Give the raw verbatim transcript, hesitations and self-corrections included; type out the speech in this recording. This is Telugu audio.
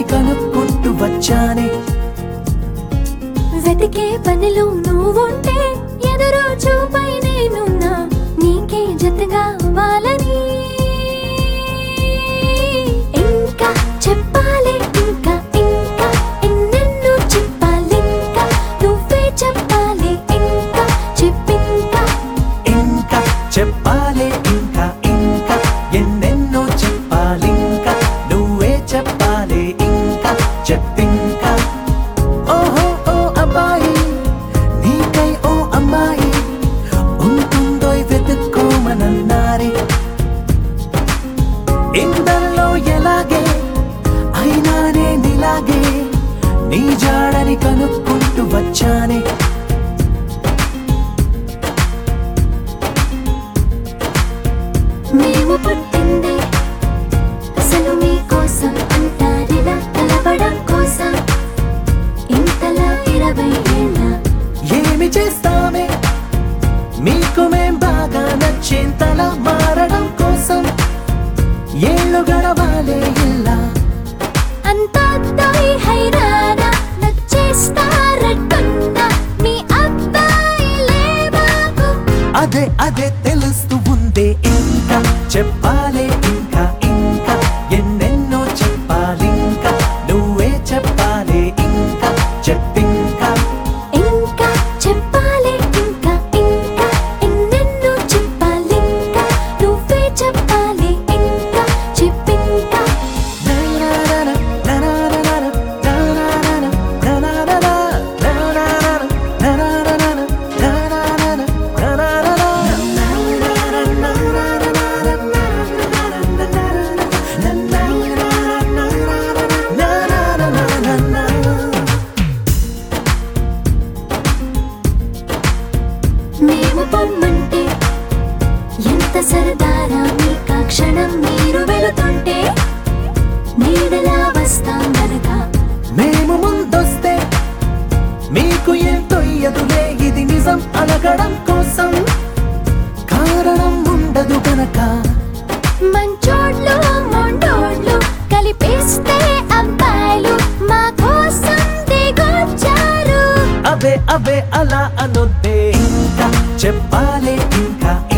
కనుక్కుంటూ వచ్చానే. వెతికే పనిలో నువ్వుంటే ఎదురు చూపై నేనున్నా నీకే జతగా అవ్వాలని. ఇంకా చెప్పాలి ఇంకా ఇంకా ఎన్నెన్నో చెప్పాలింకా నువ్వే చెప్పాలి ఇంకా చెప్పింకా. ఇంకా చెప్పాలి ఇంకా ఇంకా ఎన్నెన్నో చెప్పాలింకా నువ్వే చెప్పాలి ఇంకా చెప్పింకా. ఓహో ఓ అబ్బాయి నీకై ఓ అమ్మాయి ఉంటుందో వెతుక్కోమనన్నారే. ఇందల్లో ఎలాగే అయినా నేనిలాగే నీ జాడని కనుక్కుంటూ వచ్చానే. మేము పుట్టిందే అసలు మీకోసం అంటారిలా కలవడం కోసం ఇంతలా ఇరవై ఏళ్ళ. ఏమి చేస్తామే మీకు మేం బాగా నచ్చేంతలా మారడం కోసం ఏళ్ళు గడవాలే ఇలా. అంతా అబ్బాయి హైరానా నచ్చేస్తారట్టున్నా మీ అబ్బాయిలే మాకు. అదే అదే తెలుస్తూ ఉందే. ఇంకా చెప్పాలే ఇంకా ఇంకా ఎన్నెన్నో చెప్పాలింకా నువ్వే చెప్పాలి ఇంకా చెప్పింకా. ఇంకా చెప్పాలి ఇంకా ఇంకా ఎన్నెన్నో చెప్పాలింకా నువ్వే చెప్పాలి ఇంకా చెప్పింకా. మేము పొమ్మంటే ఎంత సరదారా మీకా క్షణం మీరు వెళుతుంటే నీడలా వస్తాం గనక. మేము ముందొస్తే మీకు ఎంతో ఎదురే ఇది నిజం అలగడం కోసం కారణం ఉండదు గనక. మంచోళ్ళు మొండోళ్ళు కలిపిస్తే అబ్బాయిలు మా కోసం దిగొచ్చారు. అవే అవే అలా అనొద్దే. ఇంకా చెప్పాలి ఇంకా